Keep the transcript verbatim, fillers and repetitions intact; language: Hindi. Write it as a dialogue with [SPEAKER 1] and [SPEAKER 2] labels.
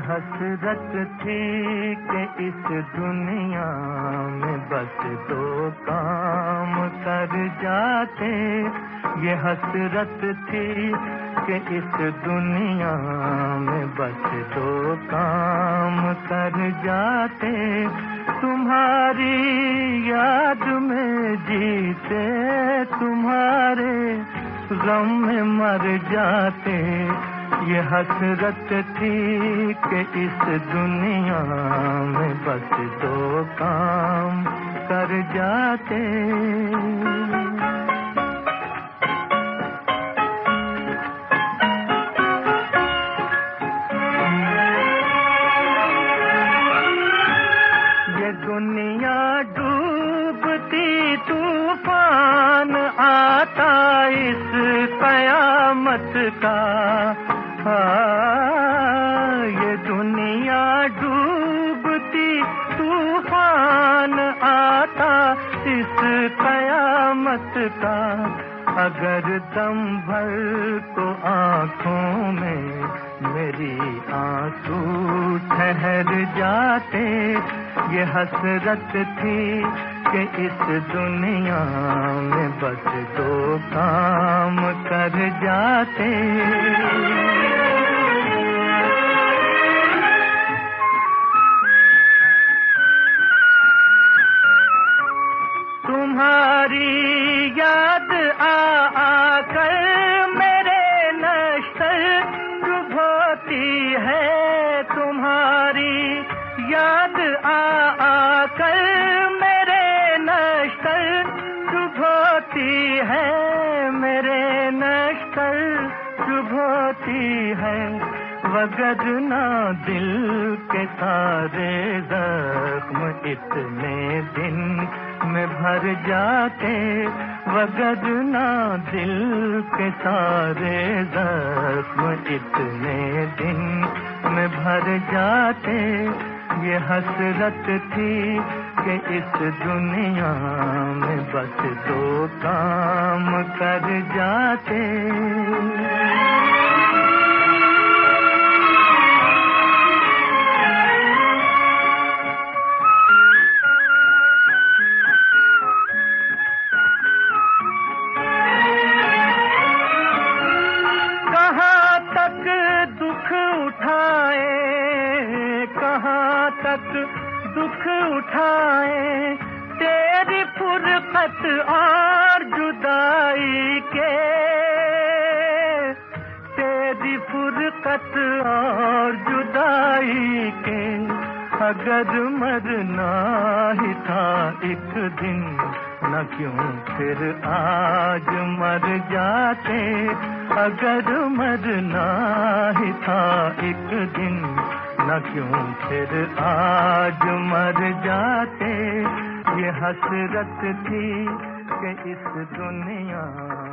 [SPEAKER 1] हसरत थी कि इस दुनिया में बस दो काम कर जाते। ये हसरत थी कि इस दुनिया में बस दो काम कर जाते। तुम्हारी याद में जीते, तुम्हारे गम में मर जाते। ये हसरत थी कि इस दुनिया में बस दो काम कर जाते। ये दुनिया डूबती तूफान आता इस कयामत का। हाँ, ये दुनिया डूबती तूफान आता इस कयामत का। अगर दम भर को आँखों में मेरी आंसू ठहर जाते। ये हसरत थी कि इस दुनिया में बस दो काम कर जाते। तुम्हारी याद आ आकर मेरे नश्तर डुबोती है। तुम्हारी याद आ आकर मेरे नश्तर डुबोती है। मेरे नश्तर डुबोती है। वगरना दिल के सारे जख्म इतने दिन में भर जाते। वगरना दिल के सारे जख्म इतने दिन में भर जाते। ये हसरत थी कि इस दुनिया में बस दो काम कर जाते। तक दुख उठाए तेरी फुरकत और जुदाई के। तेरी फुरकत और जुदाई के। अगर मरना ही था एक दिन न क्यों फिर आज मर जाते। अगर मरना ही था एक दिन न क्यों फिर आज मर जाते। ये हसरत थी कि इस दुनिया